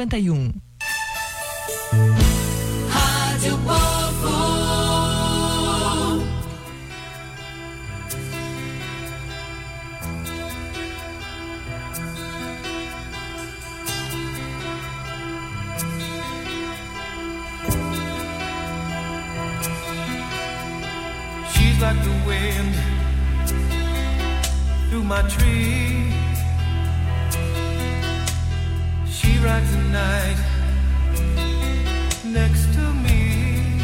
12h51. Rádio Povo. She's like the wind through my tree. She rides the night next to me.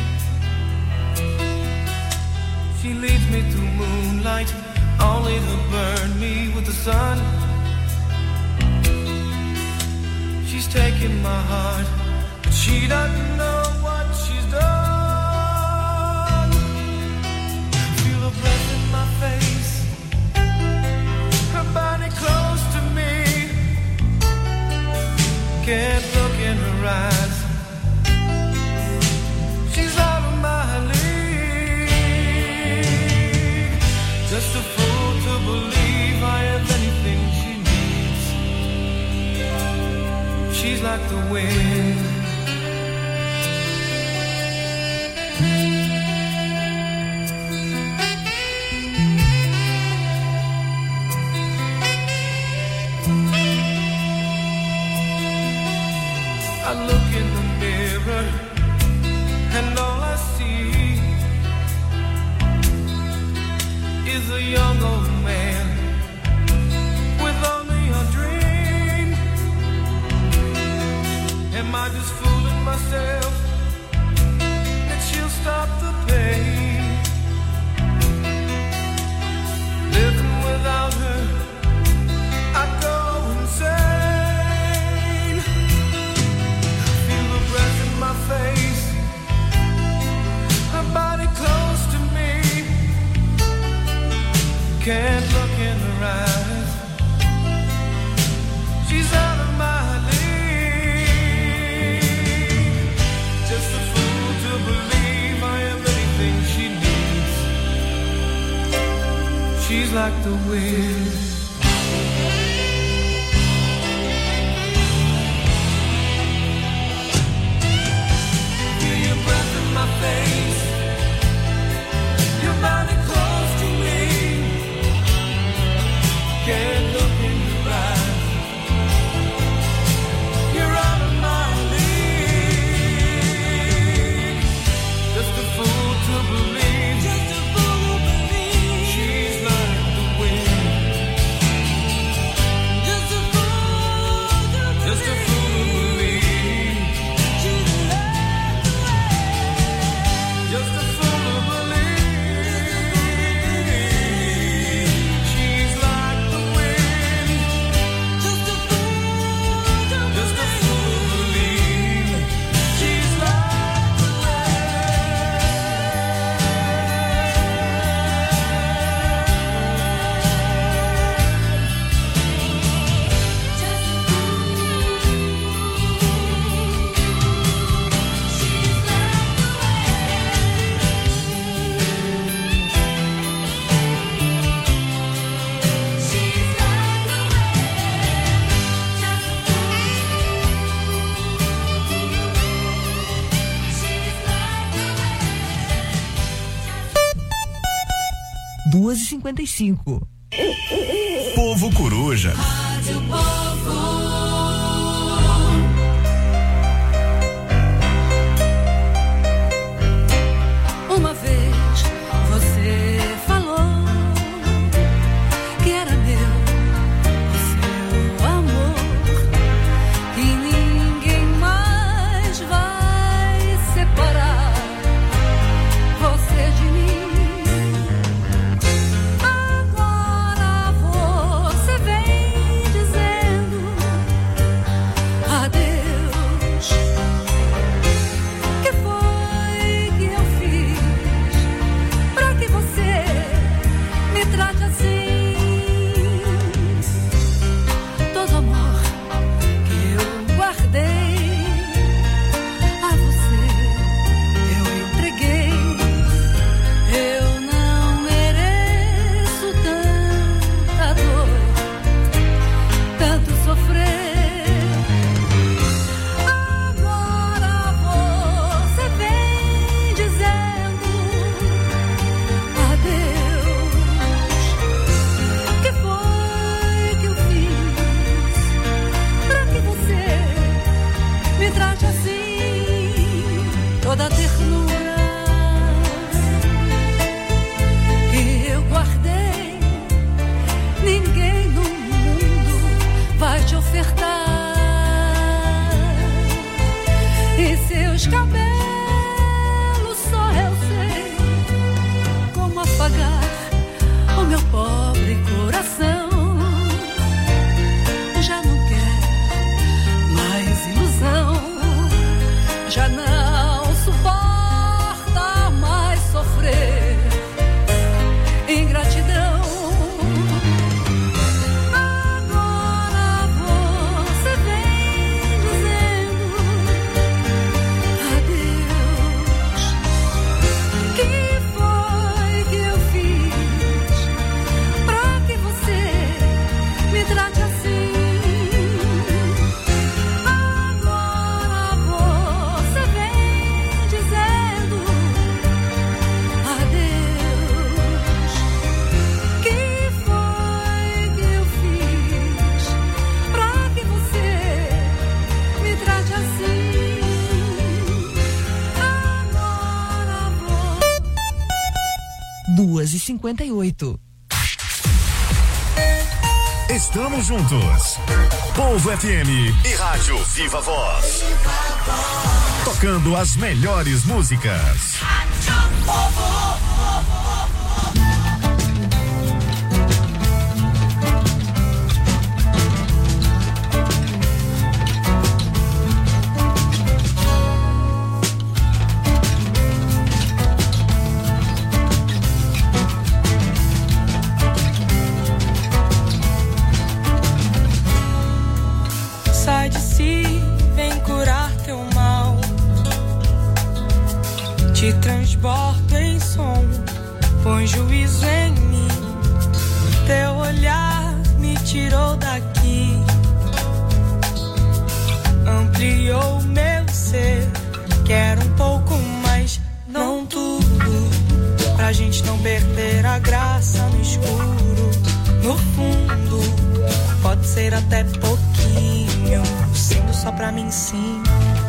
She leads me through moonlight, only to burn me with the sun. She's taking my heart, but she doesn't know what she's done. Feel her breath in my face, her body close to me. Can't look in her eyes, she's out of my league. Just a fool to believe I have anything she needs. She's like the wind. I look in the mirror and all I see is a young old man with only a dream. Am I just fooling myself that she'll stop the pain? Living without her, I go insane. Feel the breath in my face, her body close to me. Can't look in her eyes, she's out of my league. Just a fool to believe I am anything she needs. She's like the wind. Feel your breath in my face, your body close to me. Can't look in your eyes, you're out of my league. Just a fool to believe, just a fool to believe. She's like the wind. Just a fool to believe, just a fool to believe. She's like the wind. Just a fool to believe. She's like the wind. Just a fool to believe. Just a fool to believe. She's like the Duas e 55. Povo Coruja. Rádio Povo. Uma vez você falou que era meu o seu amor, que ninguém mais vai separar você de mim. Agora você vem dizendo E seus cabelos só eu sei como apagar o meu pobre coração. Já não quer mais ilusão, já não suporta mais sofrer ingratidão. Agora você vem dizendo adeus. Que foi que eu fiz pra que você me trate assim? Agora você vem dizendo adeus. Que foi que eu fiz pra que você me trate assim? Agora vou. 2h58. Estamos juntos. Povo FM e Rádio Viva Voz. Tocando as melhores músicas. Sai de si, vem curar teu mal. Te transbordo em som, põe juízo em mim. Teu olhar me tirou daqui, ampliou meu ser. Quero um pouco mais, não tudo, pra gente não perder a graça no escuro. No fundo, pode ser até pouquinho, sendo só pra mim sim.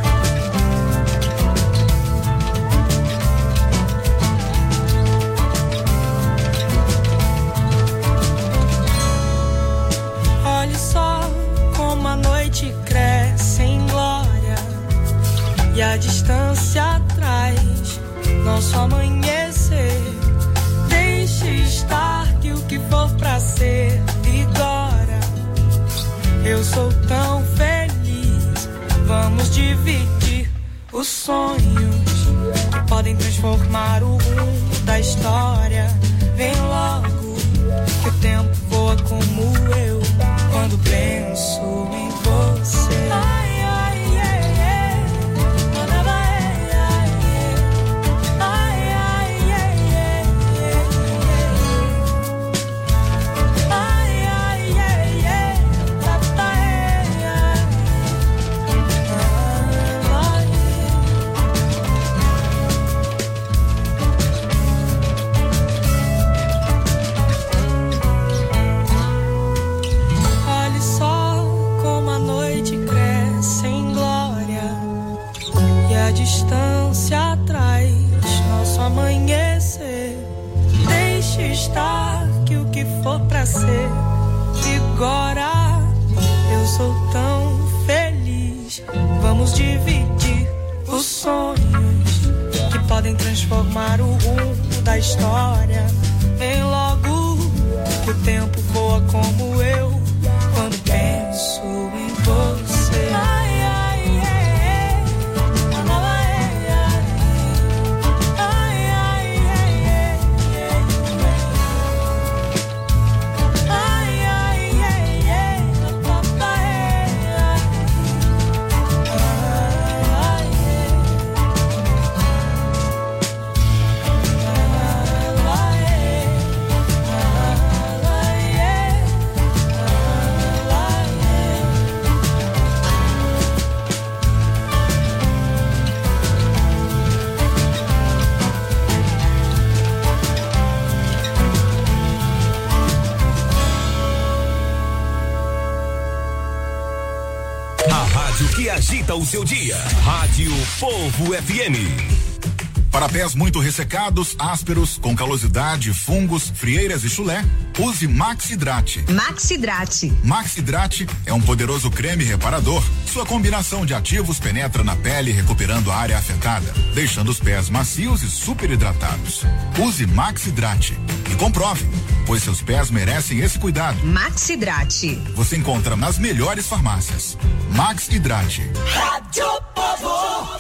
Olhe só como a noite cresce em glória e a distância traz nosso amanhecer. Deixe estar que o que for pra ser vigora. Eu sou tão feliz. Vamos dividir os sonhos que podem transformar o rumo da história. Vem logo que o tempo voa como eu quando penso em você. Ai, ai, ai, ai. Ai, ai, ai, ai. Ai, ai, ai, ai. Olhe só como a noite cresce em glória e a distância traz nosso amanhecer. Deixe estar que o que for pra ser vigora. Eu sou tão feliz. Vamos dividir os sonhos que podem transformar o rumo da história. Vem logo que o tempo voa como eu quando penso em você. Ai, ai, ai, Que agita o seu dia. Rádio Povo FM. Para pés muito ressecados, ásperos, com calosidade, fungos, frieiras e chulé, use Maxidrate. Maxidrate. Maxidrate é um poderoso creme reparador. Sua combinação de ativos penetra na pele, recuperando a área afetada, deixando os pés macios e super hidratados. Use Maxidrate e comprove, pois seus pés merecem esse cuidado. Maxidrate. Você encontra nas melhores farmácias. Maxidrate. Rádio Povo.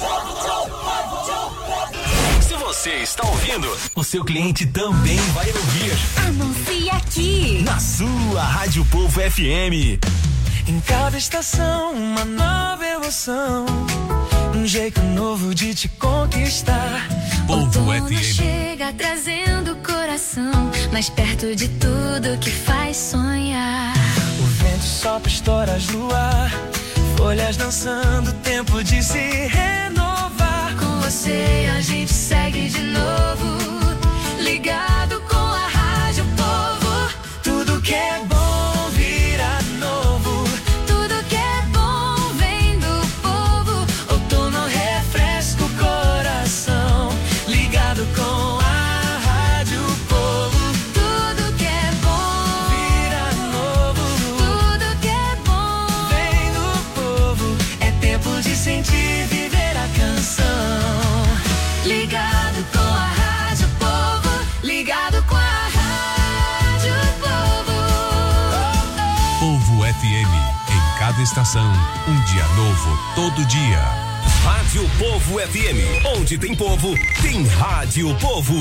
Se você está ouvindo, o seu cliente também vai ouvir. Anuncie aqui. Na sua Rádio Povo FM. Em cada estação, uma nova emoção. Um jeito novo de te conquistar. Povo Outono FM. chega trazendo o coração mais perto de tudo que faz sonhar. O vento sopra estoras no ar. Folhas dançando, tempo de se renovar. Com você a gente segue de novo, ligado com a Rádio Povo. Tudo que é bom vira novo. Tudo que é bom vem do povo. Outono refresca o coração, ligado com a Rádio Povo. Tudo que é bom Vira novo. tudo que é bom Vem do povo. É tempo de sentir, viver a canção. ligado com a Rádio Povo, ligado com a Rádio Povo. Povo FM, em cada estação, um dia novo todo dia. Rádio Povo FM. Onde tem povo, tem Rádio Povo.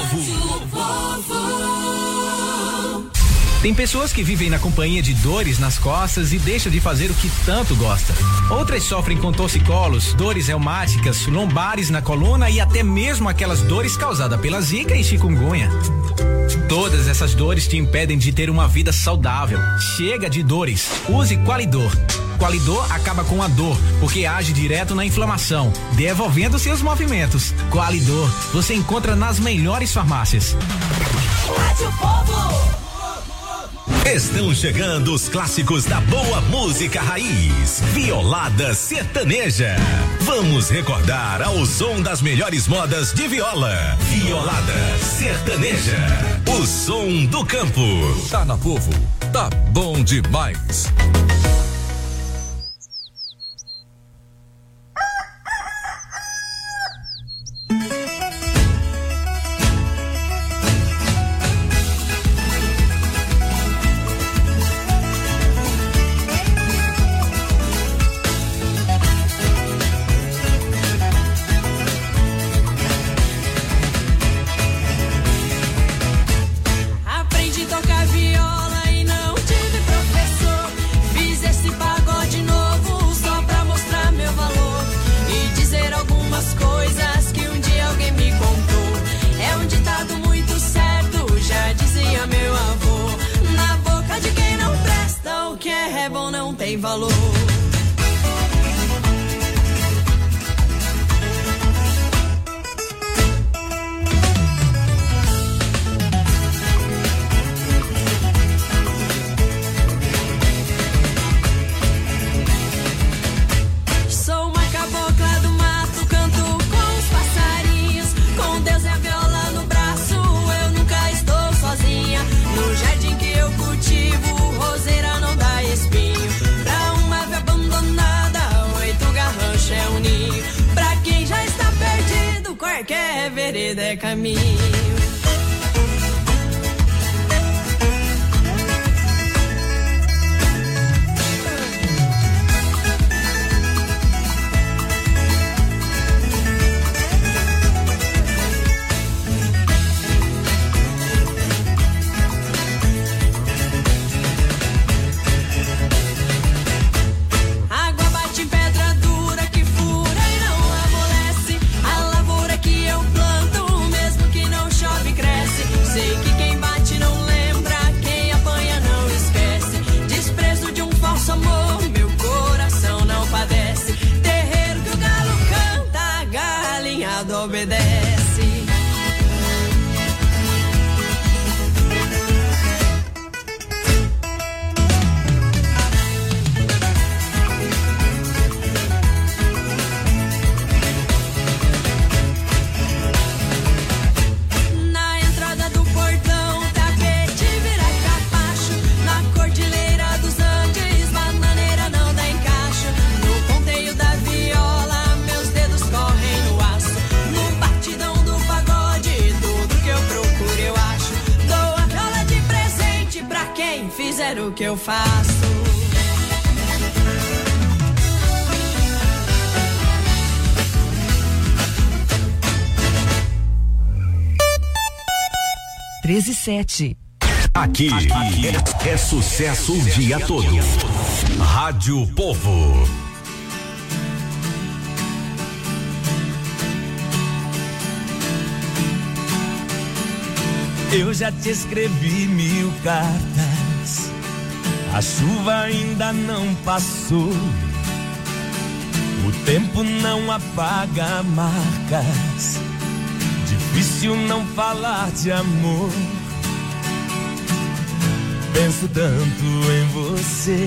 Tem pessoas que vivem na companhia de dores nas costas e deixam de fazer o que tanto gosta. Outras sofrem com torcicolos, dores reumáticas, lombares na coluna e até mesmo aquelas dores causadas pela zika e chikungunya. Todas essas dores te impedem de ter uma vida saudável. Chega de dores. Use Qualidor. Qualidor acaba com a dor, porque age direto na inflamação, devolvendo seus movimentos. Qualidor, você encontra nas melhores farmácias. Rádio Povo. Estão chegando os clássicos da boa música raiz. Violada Sertaneja. Vamos recordar ao som das melhores modas de viola. Violada Sertaneja. O som do campo. Tá na Povo, tá bom demais. Aprendi a tocar viola e não tive professor. Fiz esse pagode novo só pra mostrar meu valor e dizer algumas coisas que um dia alguém me contou. É um ditado muito certo, já dizia meu avô. Na boca de quem não presta, o que é bom não tem valor. Sou uma cabocla do mato, canto com os passarinhos. Com Deus e a viola no braço, eu nunca estou sozinha. No jardim que eu cultivo, roseira não dá espinho. Pra uma ave abandonada, 8 garranchos é um ninho. Pra quem já está perdido, qualquer vereda é caminho. Água bate em pedra dura que fura e não amolece. A lavoura que eu planto, mesmo que não chove, cresce. Sei que quem bate não lembra, quem apanha não esquece. Desprezo de um falso amor, meu coração não padece. Terreiro que o galo canta, galinhado obedece. o que eu faço. Treze sete. Aqui é sucesso o dia todo. Rádio Povo. Eu já te escrevi 1000 cartas, a chuva ainda não passou, o tempo não apaga marcas, difícil não falar de amor. Penso tanto em você,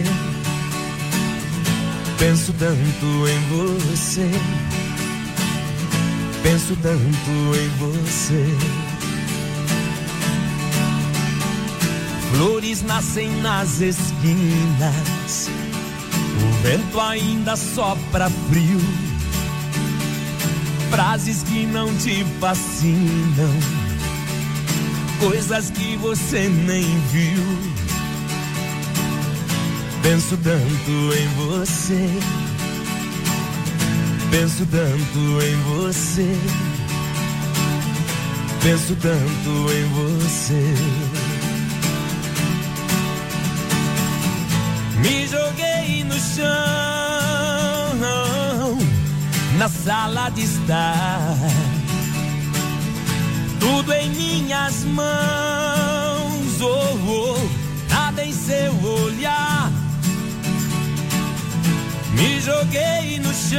penso tanto em você, penso tanto em você. Flores nascem nas esquinas, o vento ainda sopra frio, frases que não te fascinam, coisas que você nem viu. Penso tanto em você, penso tanto em você, penso tanto em você. Me joguei no chão, na sala de estar, tudo em minhas mãos, nada em seu olhar. Me joguei no chão,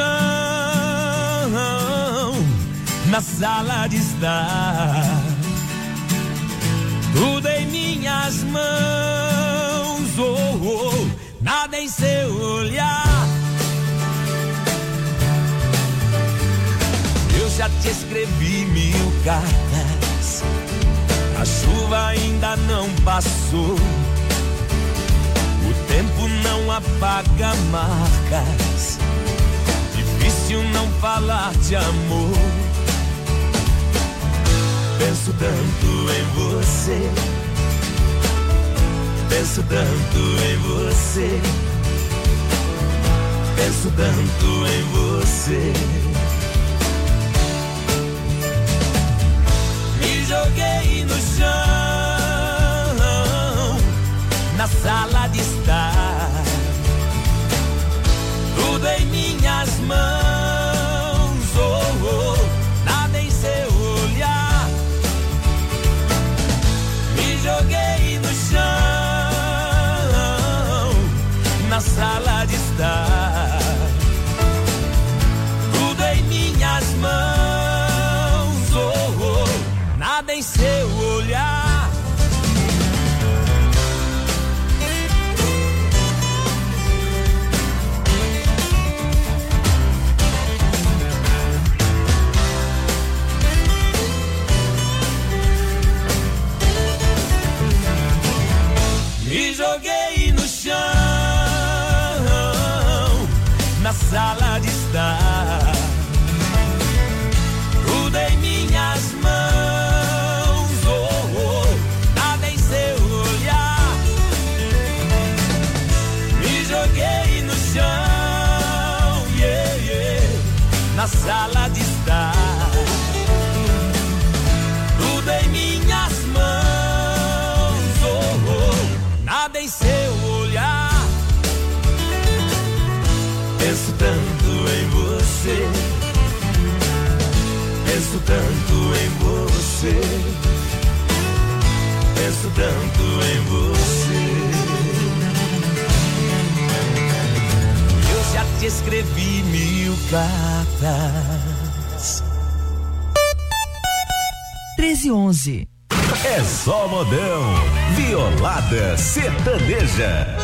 na sala de estar, tudo em minhas mãos, nada em seu olhar. Eu já te escrevi 1000 cartas, a chuva ainda não passou, o tempo não apaga marcas, difícil não falar de amor. Penso tanto em você, penso tanto em você, penso tanto em você. Me joguei no chão, na sala de estar, tudo em minhas mãos, nada em seu olhar. Me joguei no chão, na sala de estar, tudo em minhas mãos, nada em seu olhar. Me joguei no chão, na sala de estar, tudo em minhas mãos, nada em seu olhar. Me joguei no chão, na sala de estar, tudo em minhas mãos, nada em seu olhar. Penso tanto em você, penso tanto em você, penso tanto em você. Eu já te escrevi 1000 cartas. 13:11. É só modão, Violada Sertaneja.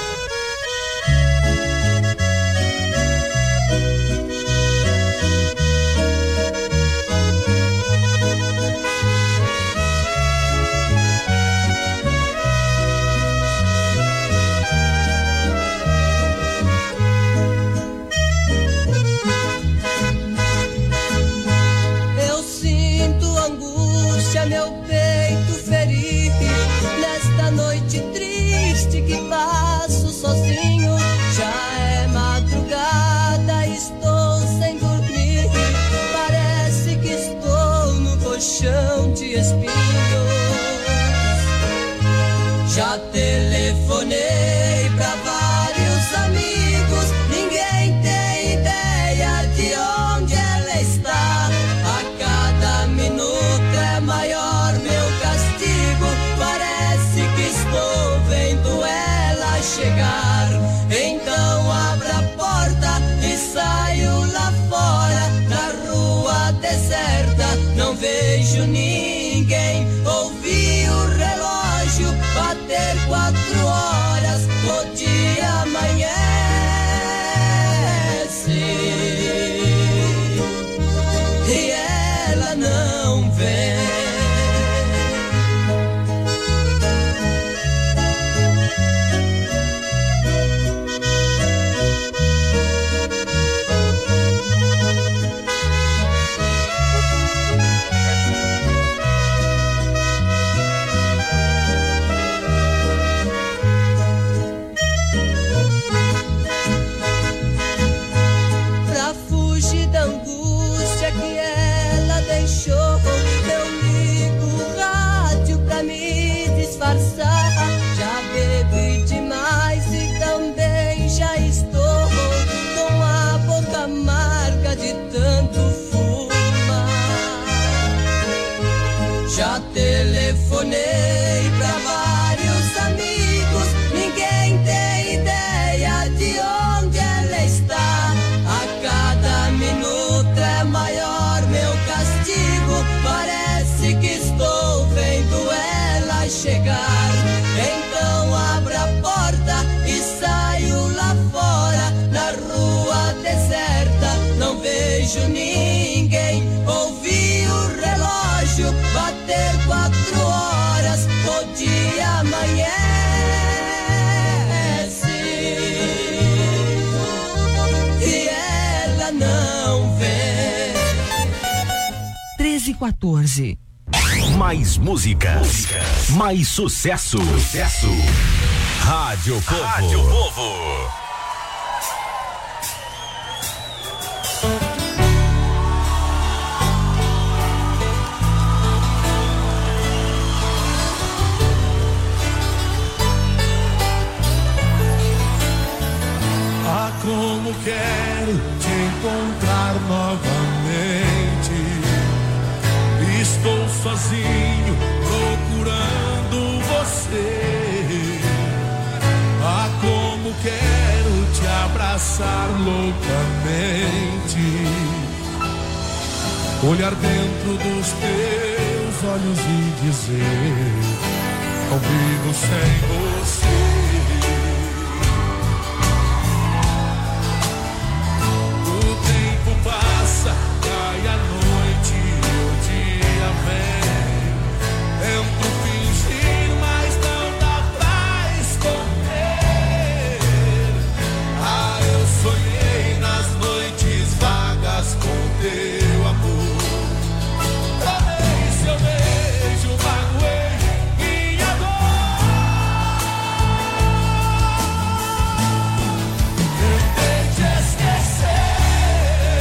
Eu sinto angústia, meu peito ferido, nesta noite triste que espinhos. Já telefonei pra vários amigos, ninguém tem ideia de onde ela está. A cada minuto é maior meu castigo, parece que estou vendo ela chegar. Então abra a porta e saio lá fora, na rua deserta, não vejo ninguém. Ouvi o relógio bater 4 horas, o dia amanhece e ela não vem. Já bebi demais e também já estou com a boca amarga de tanto fumar. Já telefonei pra vários amigos, ninguém tem ideia de onde ela está. A cada minuto é maior meu castigo, parece que estou vendo ela chegar. Então abra a porta e saio lá fora, na rua deserta, não vejo ninguém. Ouvi o relógio bater 4 horas, o dia amanhece e ela não vem. 13h14. Mais músicas, mais sucesso. Rádio Povo. Rádio Povo. Ah, como quero te encontrar novamente. Estou sozinho procurando você. Ah, como quero te abraçar loucamente. Olhar dentro dos teus olhos e dizer: não vivo sem você. O tempo passa, cai a noite, o dia vem. Tento fingir, mas não dá pra esconder. Ah, eu sonhei nas noites vagas com teu amor. Amei seu beijo, magoei minha dor. Tentei te esquecer.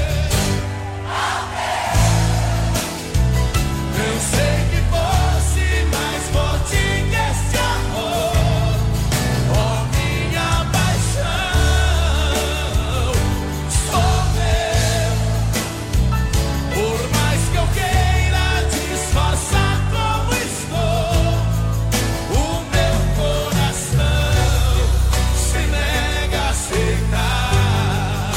Eu sei que fosse mais forte que esse amor. Oh, minha paixão, sou meu. Por mais que eu queira disfarçar como estou, o meu coração se nega a aceitar.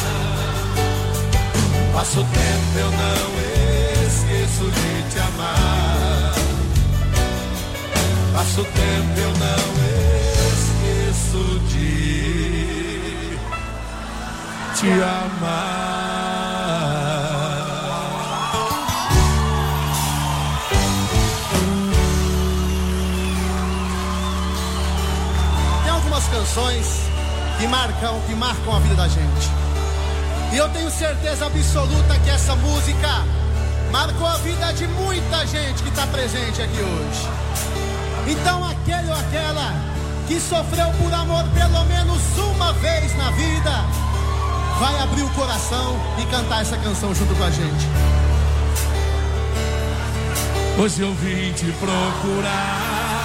Passa o tempo, eu não esqueço de te amar. Passa o tempo, eu não esqueço de te amar. Tem algumas canções que marcam a vida da gente. E eu tenho certeza absoluta que essa música marcou a vida de muita gente que está presente aqui hoje. Então aquele ou aquela que sofreu por amor pelo menos uma vez na vida, vai abrir o coração e cantar essa canção junto com a gente. Hoje eu vim te procurar,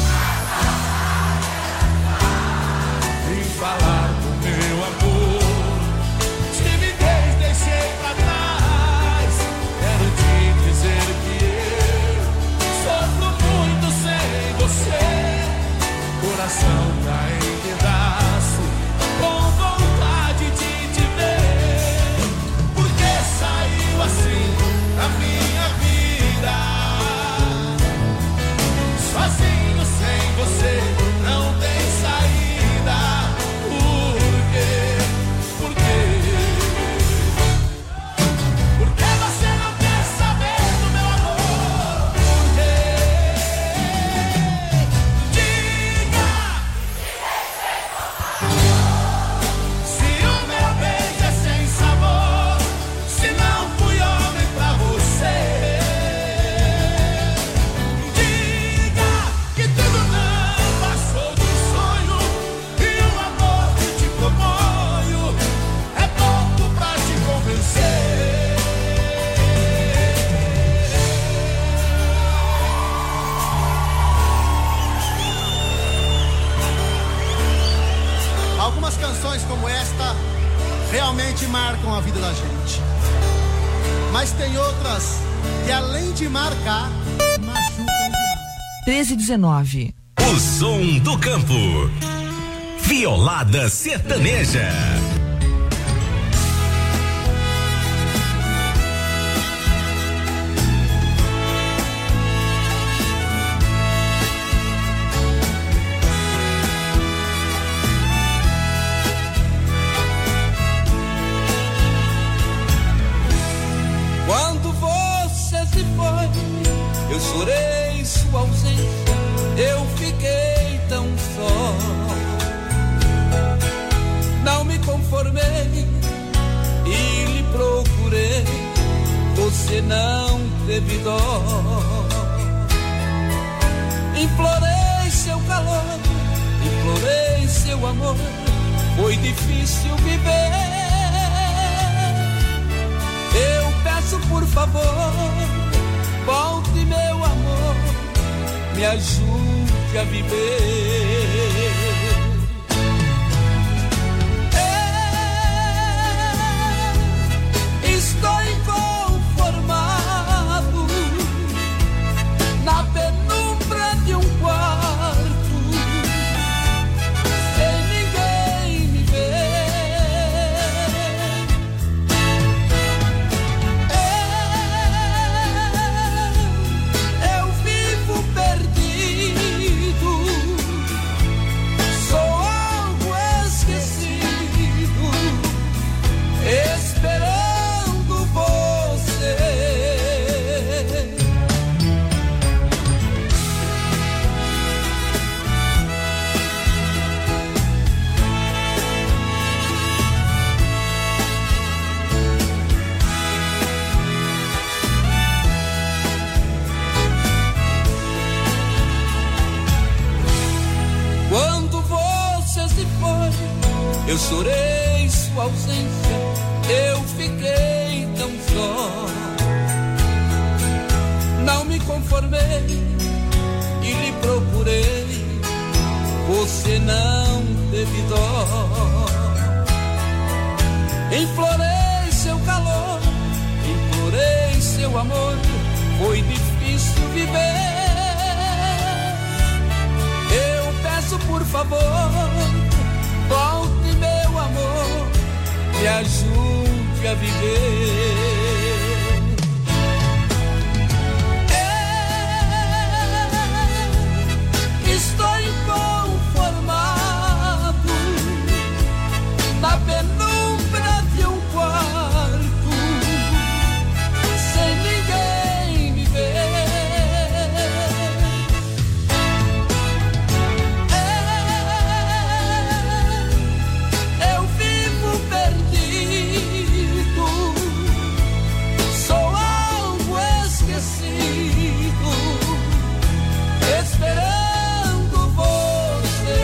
vim falar do meu amor. Timidez deixei pra trás, quero te dizer que eu sofro muito sem você. Coração tá em pedaço, com vontade de te ver. Por que saiu assim da minha vida? Sozinho sem você não tem saída. Por quê? Por quê? Por que você não quer saber do meu amor? Por quê? Diga! Se o meu beijo é sem sabor, se não fui homem pra você. Diga que tudo não passou de um sonho, e o amor que te proponho é pouco pra te convencer. Algumas canções como esta realmente marcam a vida da gente. Mas tem outras que, além de marcar, machucam demais. 1319. O som do campo. Violada sertaneja. Quando você se foi, eu chorei sua ausência, eu fiquei tão só. Não me conformei e lhe procurei, você não teve dó. Implorei seu calor, implorei seu amor, foi difícil viver. Eu peço por favor, volte meu amor, me ajude a viver. Estou inconformado na penumbra de um quarto, sem ninguém me ver. Eu vivo perdido, sou algo esquecido, esperando você. Quando você se foi, eu chorei sua ausência, eu fiquei tão só. Não me conformei e lhe procurei, você não teve dó. Implorei seu calor, implorei seu amor, foi difícil viver. Eu peço por favor, volte meu amor, me ajude a viver. Estou inconformado na penumbra de um quarto, sem ninguém me ver. Eu vivo perdido, sou algo esquecido, esperando você.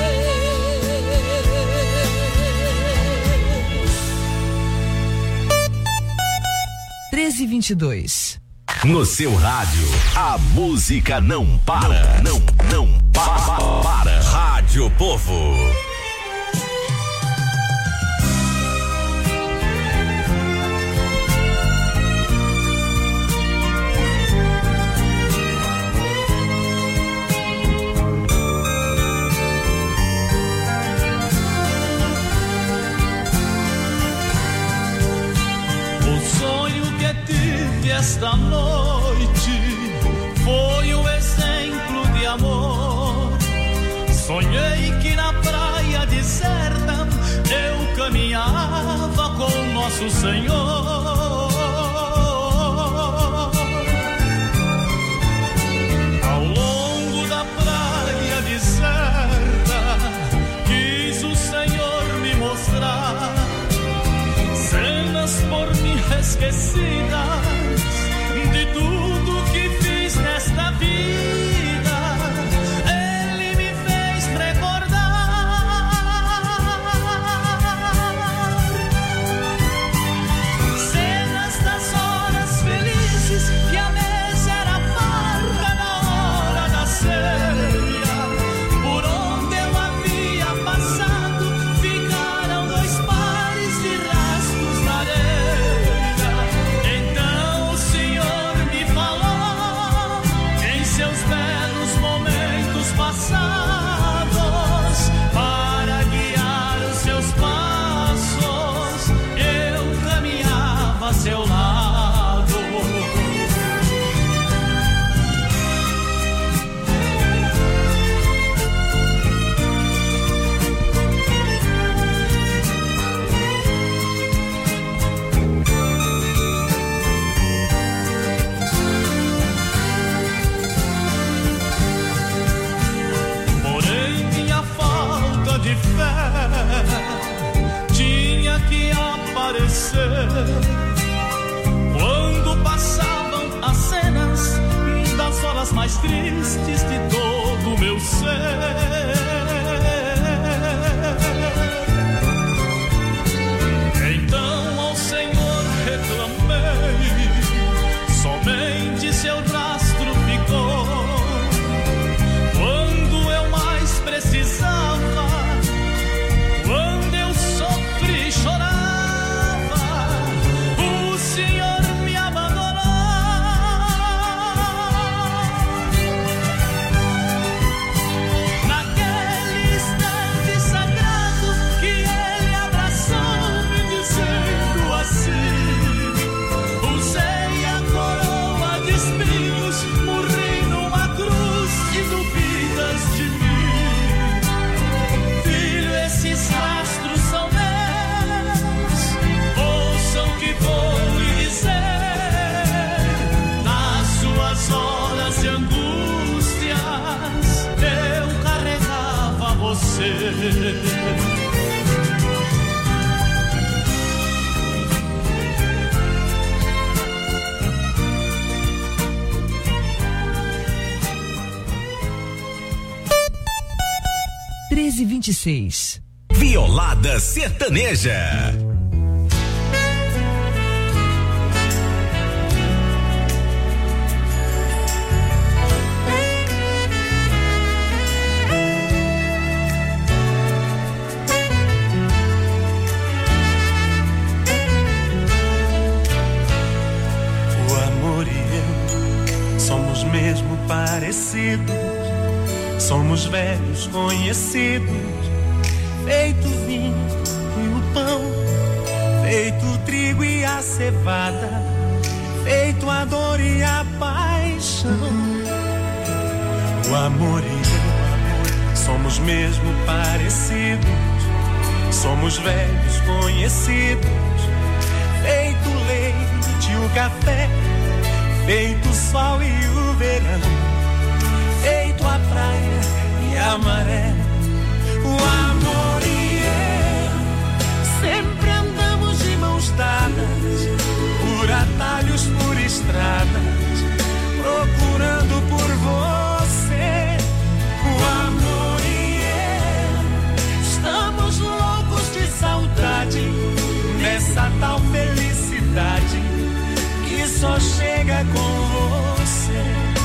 1322. No seu rádio, a música não para. Não para. Rádio Povo. Esta noite foi um exemplo de amor. Sonhei que na praia deserta eu caminhava com nosso Senhor. Ao longo da praia deserta quis o Senhor me mostrar cenas por mim esquecidas de tudo que fiz nesta vida. Ele me fez recordar cenas das horas felizes que a mesa era farta na hora da ceia. Por onde eu havia passado ficaram 2 pares de rastros na areia. Então o Senhor me falou em seus belos momentos passados, para guiar os seus passos eu caminhava a seu lado. Porém minha falta de fé tinha que aparecer quando passavam as cenas das horas mais tristes de todo o meu ser. Então ao Senhor reclamei, somente seu rastro ficou. Quando eu mais precisava, quando eu sofri e chorava, o Senhor me abandonou. Naquele instante sagrado que Ele abraçou-me dizendo assim: usei a coroa de espinhos, morri numa cruz e duvidas de mim. Filho, esses rastros são meus, ouçam o que vou lhe dizer. Nas suas horas de angústias eu carregava você. (13h26). Violada Sertaneja. O amor e eu somos mesmo parecidos. Somos velhos conhecidos, feito o vinho e o pão, feito o trigo e a cevada, feito a dor e a paixão. O amor e eu somos mesmo parecidos. Somos velhos conhecidos, feito o leite e o café, feito o sol e o verão, feito a praia e a maré. O amor e eu sempre andamos de mãos dadas, por atalhos, por estradas, procurando por você. O amor e eu estamos loucos de saudade, dessa tal felicidade que só chega chega com você.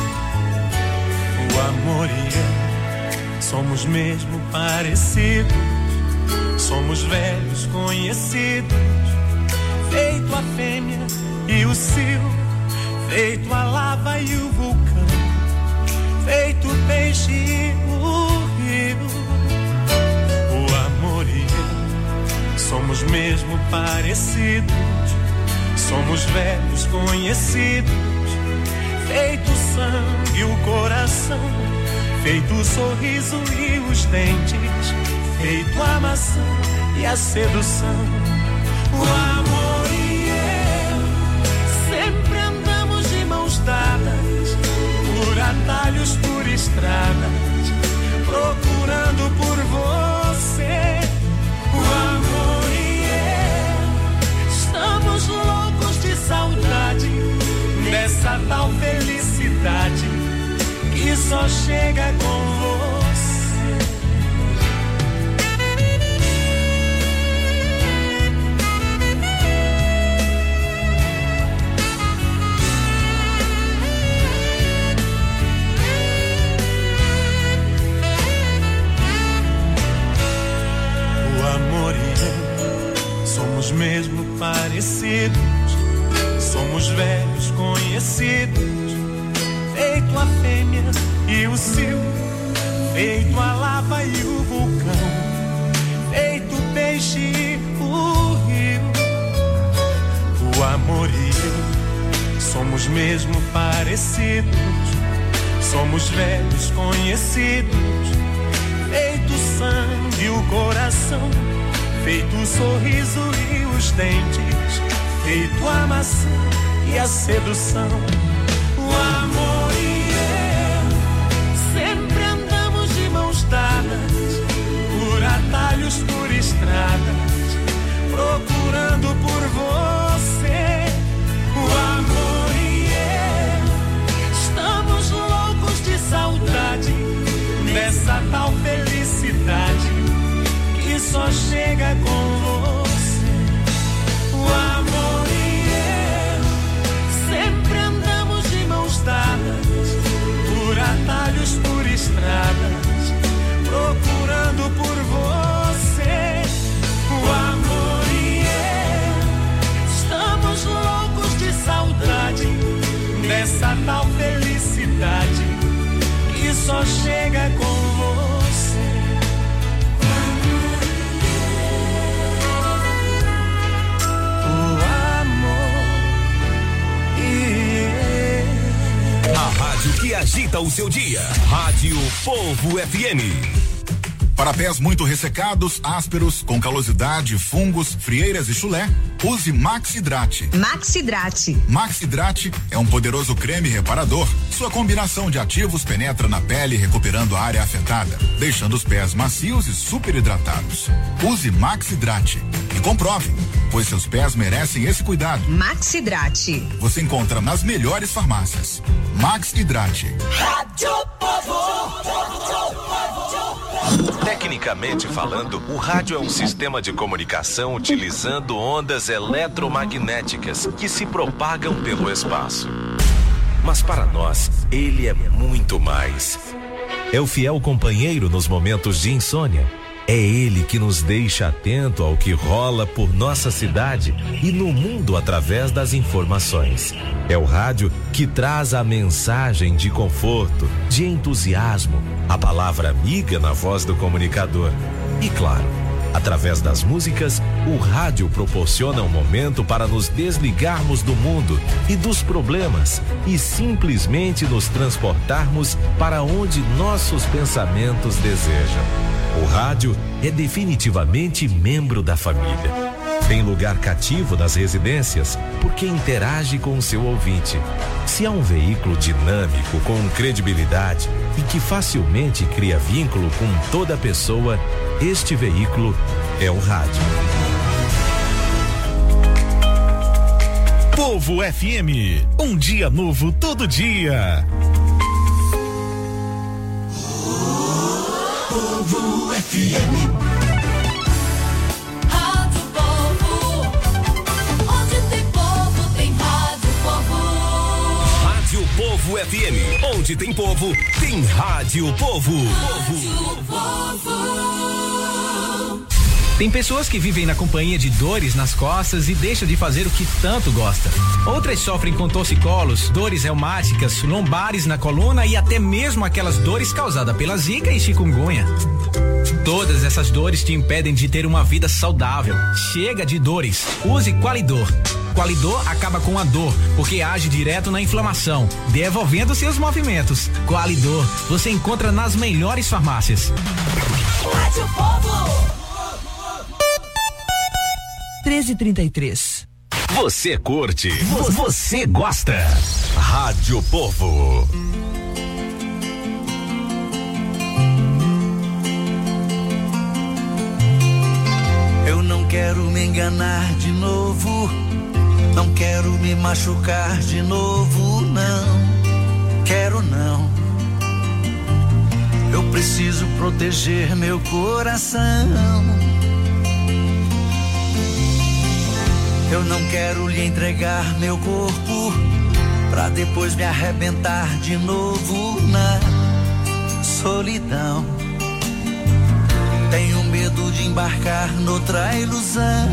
O amor e eu somos mesmo parecidos. Somos velhos conhecidos, feito a fêmea e o cio, feito a lava e o vulcão, feito o peixe e o rio. O amor e eu somos mesmo parecidos. Somos velhos conhecidos, feito o sangue e o coração, feito o sorriso e os dentes, feito a maçã e a sedução. O amor e eu sempre andamos de mãos dadas, por atalhos, por estradas, procurando por você. O amor e eu estamos loucos de saudade, dessa tal felicidade que só chega com você. Somos mesmo parecidos, somos velhos conhecidos, feito a fêmea e o cio, feito a lava e o vulcão, feito o peixe e o rio. O amor e eu somos mesmo parecidos, somos velhos conhecidos, feito o sangue e o coração, feito o sorriso e os dentes, feito a maçã e a sedução. O amor e eu sempre andamos de mãos dadas, por atalhos, por estradas, procurando por você. O amor e eu estamos loucos de saudade, dessa tal felicidade que só chega com você. O amor e eu sempre andamos de mãos dadas, por atalhos, por estradas, procurando por você. O amor e eu estamos loucos de saudade, dessa tal felicidade que só chega com você. A rádio que agita o seu dia. Rádio Povo FM. Para pés muito ressecados, ásperos, com calosidade, fungos, frieiras e chulé, use Maxidrate. Maxidrate. Maxidrate é um poderoso creme reparador. Sua combinação de ativos penetra na pele, recuperando a área afetada, deixando os pés macios e super hidratados. Use Maxidrate e comprove, pois seus pés merecem esse cuidado. Maxidrate. Você encontra nas melhores farmácias. Maxidrate. Rádio Povo. Tecnicamente falando, o rádio é um sistema de comunicação utilizando ondas eletromagnéticas que se propagam pelo espaço. Mas para nós, ele é muito mais. É o fiel companheiro nos momentos de insônia. É ele que nos deixa atento ao que rola por nossa cidade e no mundo através das informações. É o rádio que traz a mensagem de conforto, de entusiasmo, a palavra amiga na voz do comunicador. E claro, através das músicas, o rádio proporciona um momento para nos desligarmos do mundo e dos problemas e simplesmente nos transportarmos para onde nossos pensamentos desejam. O rádio é definitivamente membro da família. Tem lugar cativo nas residências porque interage com o seu ouvinte. Se há um veículo dinâmico, com credibilidade e que facilmente cria vínculo com toda pessoa, este veículo é o rádio. Povo FM, um dia novo todo dia. Povo FM. Rádio Povo. Onde tem povo, tem Rádio Povo. Povo FM. Onde tem povo, tem Rádio Povo. Tem pessoas que vivem na companhia de dores nas costas e deixam de fazer o que tanto gosta. Outras sofrem com torcicolos, dores reumáticas, lombares na coluna e até mesmo aquelas dores causadas pela zika e chikungunya. Todas essas dores te impedem de ter uma vida saudável. Chega de dores. Use Qualidor. Qualidor acaba com a dor, porque age direto na inflamação, devolvendo seus movimentos. Qualidor, você encontra nas melhores farmácias. Rádio Povo. 13h33. Você curte, você gosta. Rádio Povo. Eu não quero me enganar de novo, não quero me machucar de novo, não quero não. Eu preciso proteger meu coração. Eu não quero lhe entregar meu corpo pra depois me arrebentar de novo na solidão. Tenho medo de embarcar noutra ilusão.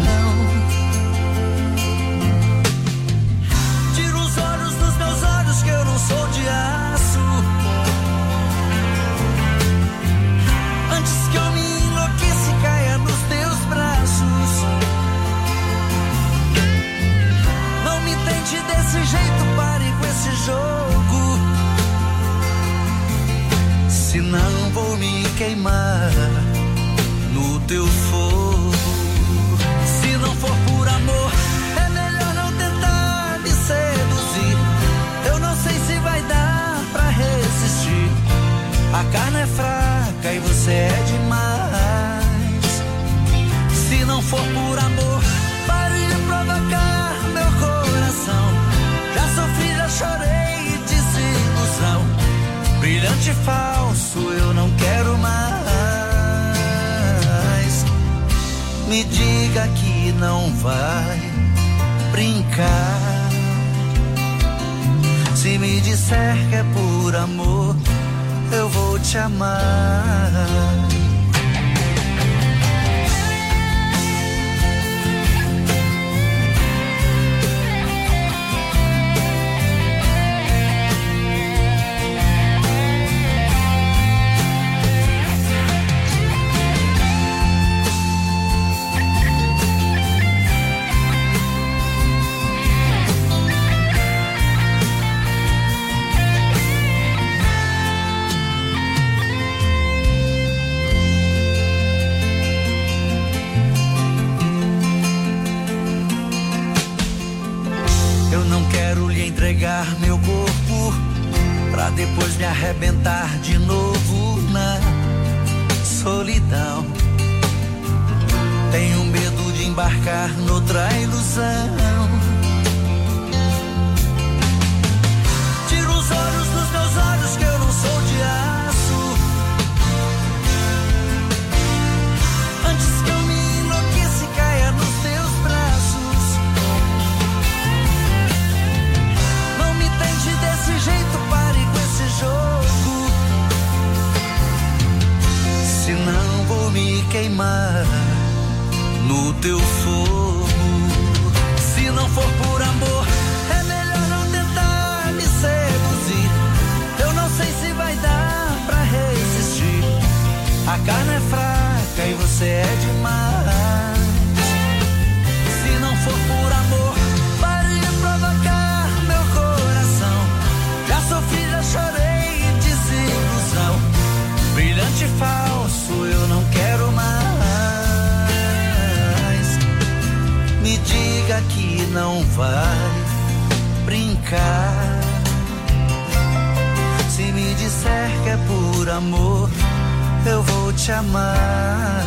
Tira os olhos dos meus olhos que eu não sou de aço. Antes que eu me enlouqueça e caia nos teus braços. Não me tente desse jeito, pare com esse jogo. Senão vou me queimar no teu fogo. Se não for por amor, é melhor não tentar me seduzir. Eu não sei se vai dar pra resistir. A carne é fraca e você é demais. Se não for por amor, pare de provocar meu coração. Já sofri, já chorei, desilusão. Brilhante e falso, eu não quero mais. Me diga que não vai brincar. Se me disser que é por amor, eu vou te amar. Entregar meu corpo pra depois me arrebentar de novo na solidão. Tenho medo de embarcar noutra ilusão. Tira os olhos dos meus olhos que eu não sou de aço. Antes que eu me enlouqueça e caia nos teus braços. Desse jeito, pare com esse jogo. Senão vou me queimar no teu fogo. Se não for por amor, é melhor não tentar me seduzir. Eu não sei se vai dar pra resistir. A carne é fraca e você é demais. Se não for por amor, pare de provocar meu coração. Já sofri, já chorei, desilusão. Brilhante e falso, eu não quero mais. Me diga que não vai brincar. Se me disser que é por amor, eu vou te amar.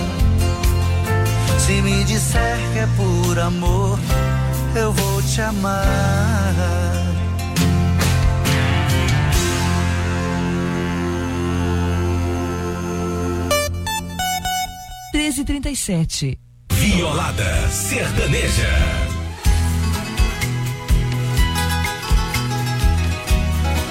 Se me disser que é por amor, eu vou te amar. 13h37. Violada Sertaneja.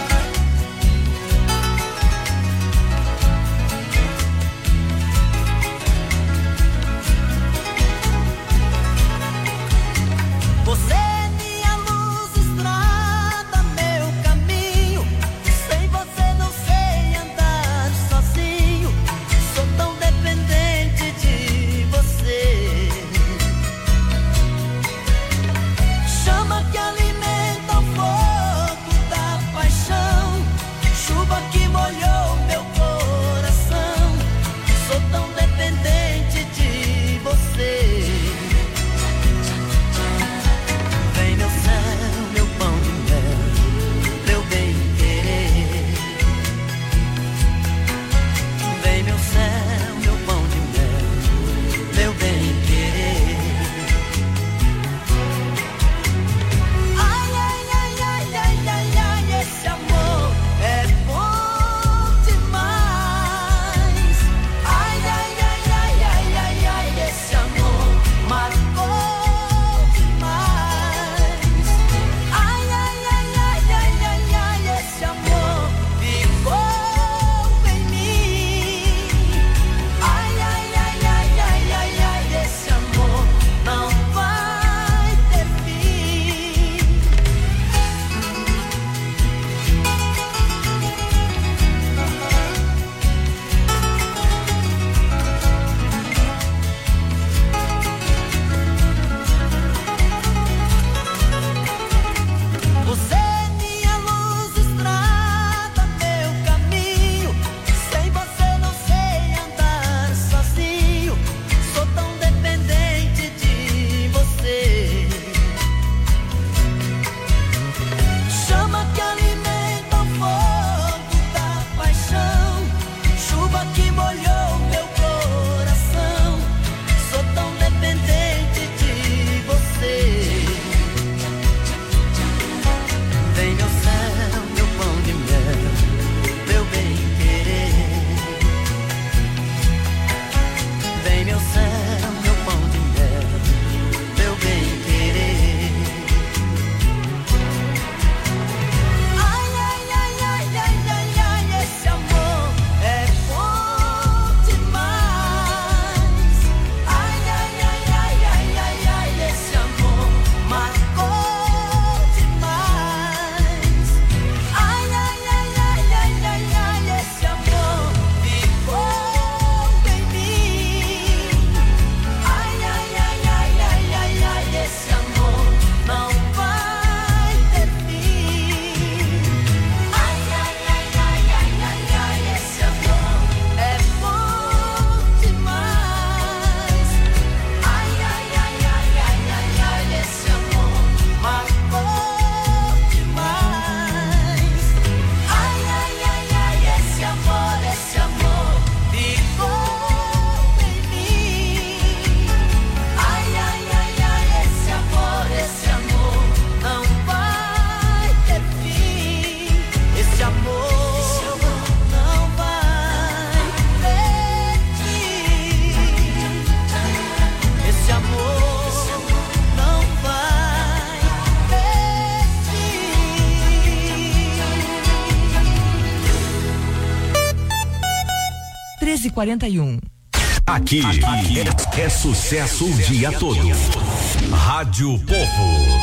13h41. Aqui é sucesso o dia todo. Rádio Povo.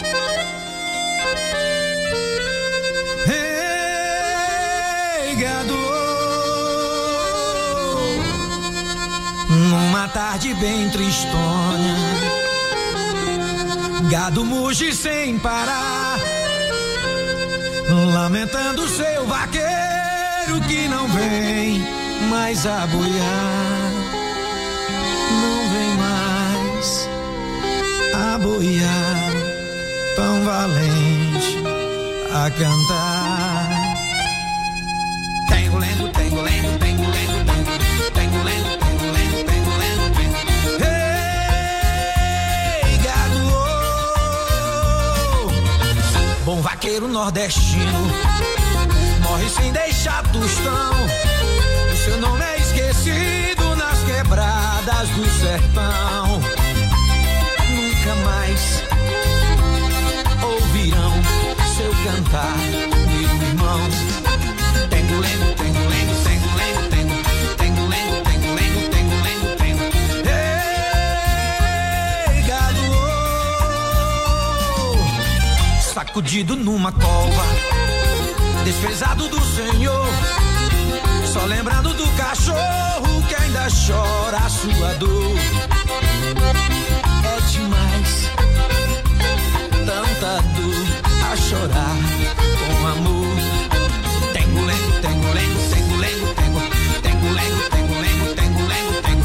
Numa tarde bem tristonha, gado muge sem parar, lamentando seu vaqueiro que não vem mais a boiar, não vem mais a boiar, tão valente a cantar. Tengo lendo, tengo lendo, tengo lendo, tengo lendo, tengo lendo, tengo lendo, tengo. Ei, gado, bom vaqueiro nordestino, morre sem deixar tostão. O seu nome é esquecido nas quebradas do sertão. Nunca mais ouvirão seu cantar, meu irmão. Tengo lendo, tengo lendo, tengo lendo, tengo, tengo lendo, tengo lendo, tengo lendo, tengo. Ei, gado, sacudido numa cova, desprezado do Senhor, só lembrando do cachorro que ainda chora a sua dor. É demais tanta dor a chorar com amor. Tengo lendo, tengo lendo, tengo lendo, tengo, tengo lendo, tengo lendo, tengo lendo, tengo.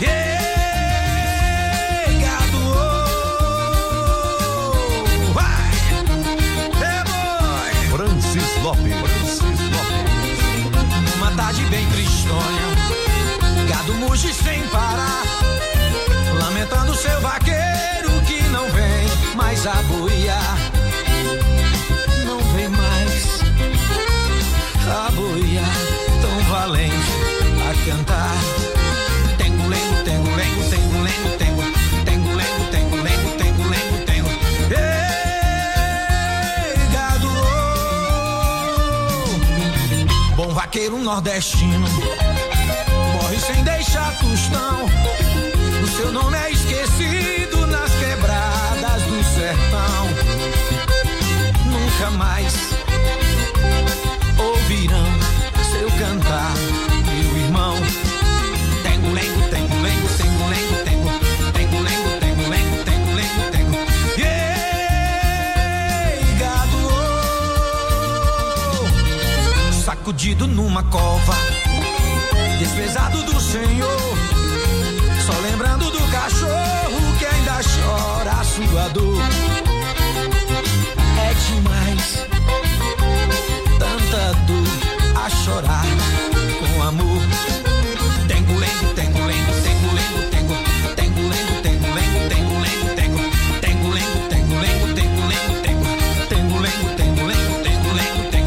Ei, gado, vai, boy. Francis Lopes. Uma tarde bem tristonha, gado muge sem parar, lamentando seu vaqueiro que não vem mais a boiar, não vem mais a boiar, tão valente a cantar. Tengo lendo, tengo lendo, tengo lendo, tengo, tengo lendo, tengo lendo, tengo lendo, tengo. Ei, gado, bom vaqueiro nordestino, morre sem deixar tostão. O seu nome é esquecido nas quebradas do sertão. Nunca mais ouvirão seu cantar, meu irmão. Tengo lendo, tengo lendo, tengo lendo, tengo, tengo lendo, tengo lendo, tengo lendo, tengo. Ei, gado, sacudido numa cova, desprezado do Senhor, só lembrando do cachorro que ainda chora a sua dor. É demais tanta dor a chorar com amor. Tengo lendo, tengo lendo, tengo lendo, tengo, tengo lendo, tengo lendo, tengo lendo, tengo, tengo lendo, tengo lendo, tengo lendo, tengo, tengo lendo, tengo lendo, tengo lendo, tengo.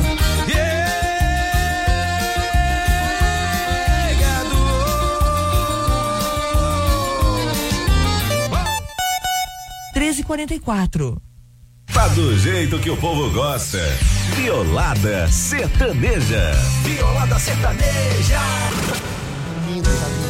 Yeah, gado. 13h44. Tá do jeito que o povo gosta. Violada sertaneja. Violada sertaneja. Lindo, tá lindo.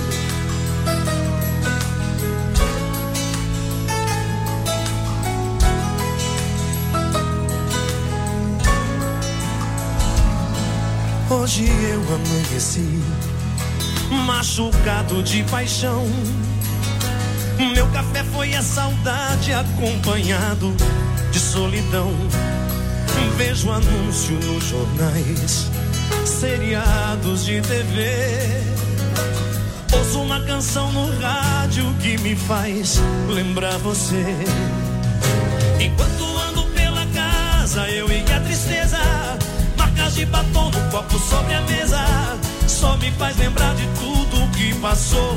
Hoje eu amanheci machucado de paixão. Meu café foi a saudade acompanhado de solidão. Vejo anúncio nos jornais, seriados de TV. Ouço uma canção no rádio que me faz lembrar você. Enquanto ando pela casa, eu e a tristeza, marcas de batom no copo sobre a mesa, só me faz lembrar de tudo que passou.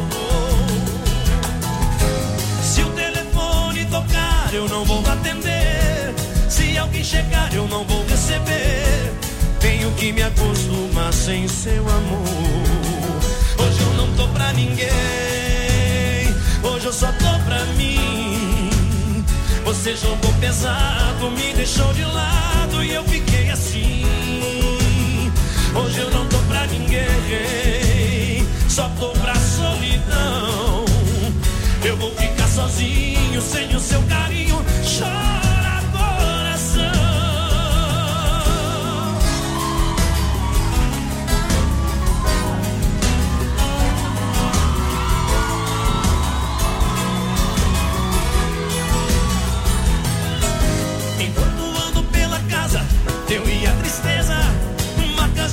Se o telefone tocar, eu não vou atender. Se alguém chegar, eu não vou receber. Tenho que me acostumar sem seu amor. Hoje eu não tô pra ninguém, hoje eu só tô pra mim. Você jogou pesado, me deixou de lado e eu fiquei assim. Hoje eu não tô pra ninguém, só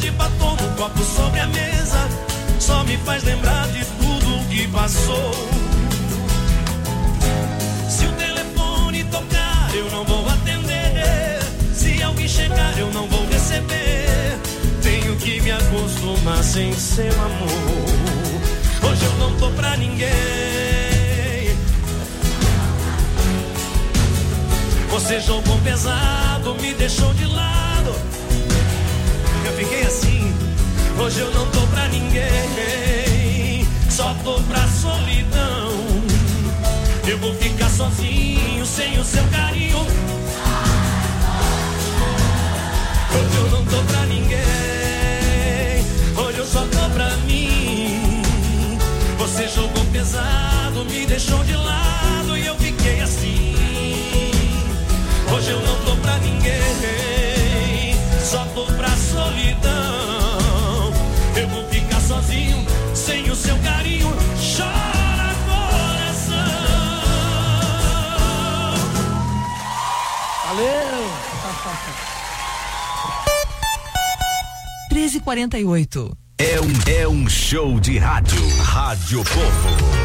de batom no copo sobre a mesa só me faz lembrar de tudo que passou. Se o telefone tocar, eu não vou atender. Se alguém chegar, eu não vou receber. Tenho que me acostumar sem seu amor. Hoje eu não tô pra ninguém. Você jogou pesado, me deixou de lado. Eu fiquei assim. Hoje eu não tô pra ninguém. Só tô pra solidão. Eu vou ficar sozinho, sem o seu carinho. Hoje eu não tô pra ninguém. Hoje eu só tô pra mim. Você jogou pesado, me deixou de lado e eu fiquei assim. Hoje eu não tô pra ninguém. Só tô pra solidão. Eu vou ficar sozinho, sem o seu carinho. Chora coração. Valeu! 13h48. É um show de rádio. Rádio Povo.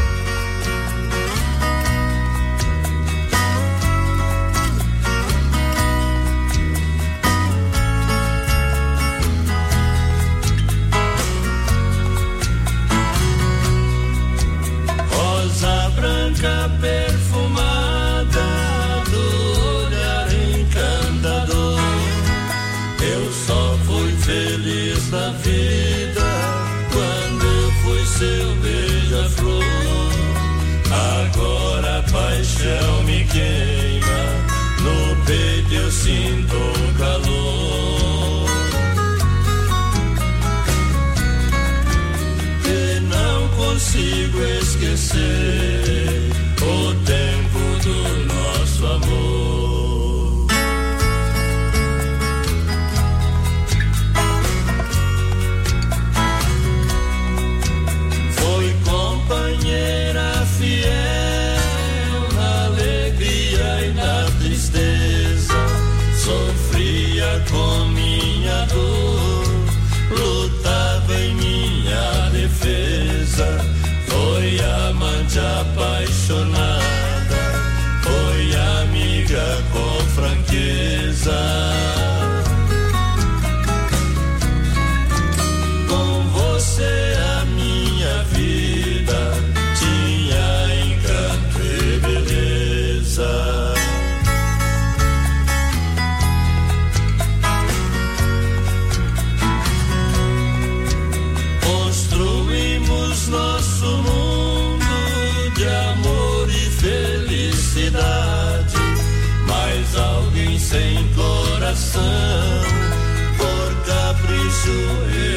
Perfumada do olhar encantador, eu só fui feliz na vida quando fui seu beija-flor. Agora a paixão me queima, no peito eu sinto o calor. E não consigo esquecer o tempo do nosso amor. Foi companheira fiel na alegria e na tristeza. Sofria com minha dor, lutava em minha defesa. Foi amante apaixonada, foi amiga com franqueza. Com você a minha vida tinha encanto e beleza. Construímos nosso mundo de amor e felicidade, mas alguém sem coração, por capricho